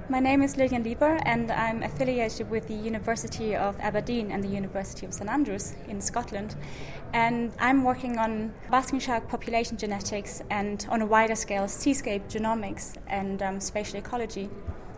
My name is Lillian Lieber and I'm affiliated with the University of Aberdeen and the University of St Andrews in Scotland. And I'm working on basking shark population genetics and on a wider scale seascape genomics and spatial ecology.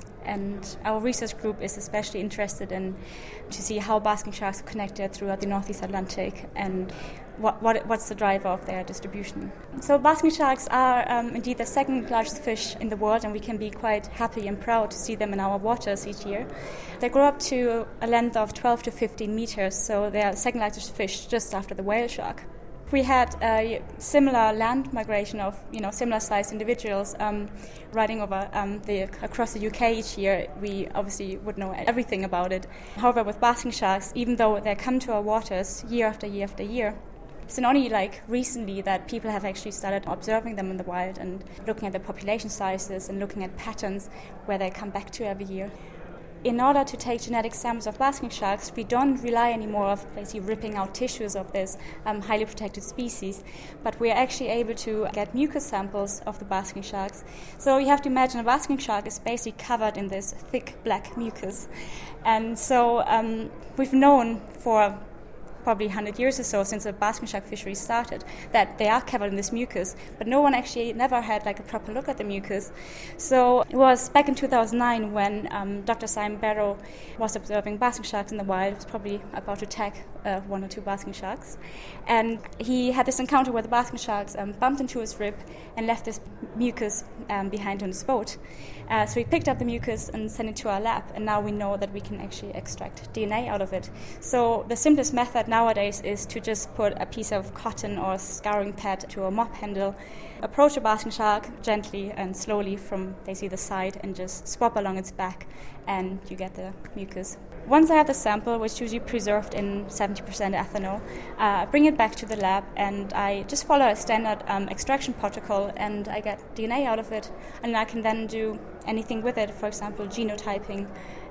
And our research group is especially interested in to see how basking sharks are connected throughout the Northeast Atlantic and what's the driver of their distribution. So basking sharks are indeed the second largest fish in the world, and we can be quite happy and proud to see them in our waters each year. They grow up to a length of 12 to 15 meters, so they are the second largest fish just after the whale shark. We had a similar land migration of similar-sized individuals riding over across the UK each year. We obviously would know everything about it. However, with basking sharks, even though they come to our waters year after year after year, it's only recently that people have actually started observing them in the wild and looking at the population sizes and looking at patterns where they come back to every year. In order to take genetic samples of basking sharks, we don't rely anymore on basically ripping out tissues of this highly protected species, but we are actually able to get mucus samples of the basking sharks. So you have to imagine a basking shark is basically covered in this thick black mucus. And so we've known for probably 100 years or so since the basking shark fishery started that they are covered in this mucus, but no one actually never had a proper look at the mucus. So it was back in 2009 when Dr. Simon Barrow was observing basking sharks in the wild. He was probably about to tag one or two basking sharks, and he had this encounter where the basking sharks bumped into his rib and left this mucus behind on his boat. So he picked up the mucus and sent it to our lab, and now we know that we can actually extract DNA out of it. So the simplest method nowadays is to just put a piece of cotton or scouring pad to a mop handle, approach a basking shark gently and slowly from basically the side and just swab along its back, and you get the mucus. Once I have the sample, which is usually preserved in 70% ethanol, I bring it back to the lab and I just follow a standard extraction protocol and I get DNA out of it, and I can then do anything with it, for example, genotyping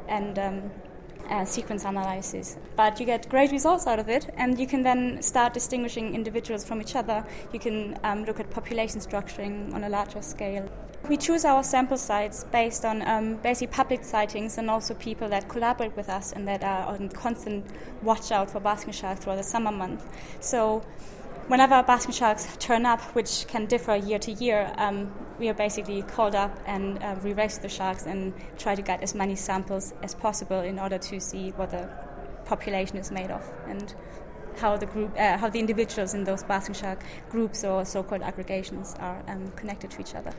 and sequence analysis. But you get great results out of it, and you can then start distinguishing individuals from each other. You can look at population structuring on a larger scale. We choose our sample sites based on basically public sightings and also people that collaborate with us and that are on constant watch out for basking sharks throughout the summer month. So whenever basking sharks turn up, which can differ year to year, we are basically called up and we race the sharks and try to get as many samples as possible in order to see what the population is made of and how the individuals in those basking shark groups or so-called aggregations are connected to each other.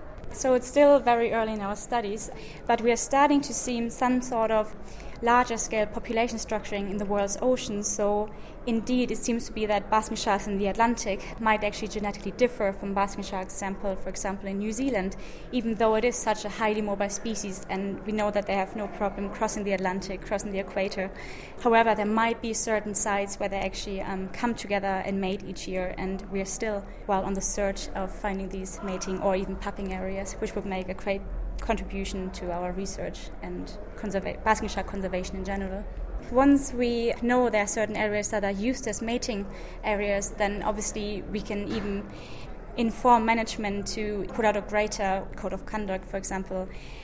So it's still very early in our studies, but we are starting to see some sort of larger scale population structuring in the world's oceans. So indeed, it seems to be that basking sharks in the Atlantic might actually genetically differ from basking sharks sampled, for example, in New Zealand, even though it is such a highly mobile species and we know that they have no problem crossing the Atlantic, crossing the equator. However, there might be certain sites where they actually come together and mate each year, and we are still on the search of finding these mating or even pupping areas, which would make a great contribution to our research and basking shark conservation in general. Once we know there are certain areas that are used as mating areas, then obviously we can even inform management to put out a greater code of conduct, for example,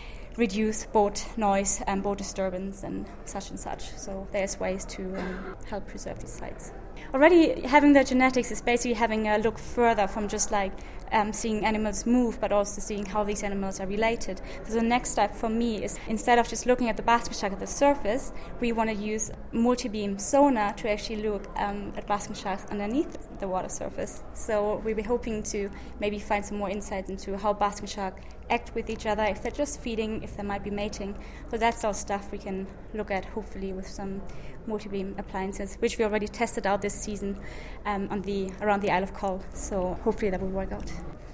reduce boat noise and boat disturbance and such. So there's ways to help preserve these sites. Already having the genetics is basically having a look further from just seeing animals move, but also seeing how these animals are related. So the next step for me is, instead of just looking at the basking shark at the surface, we want to use multi-beam sonar to actually look at basking sharks underneath the water surface. So we'll be hoping to maybe find some more insight into how basking shark act with each other, if they're just feeding, if they might be mating. So that's all stuff we can look at, hopefully, with some multi-beam appliances, which we already tested out this season around the Isle of Coll. So hopefully that will work out.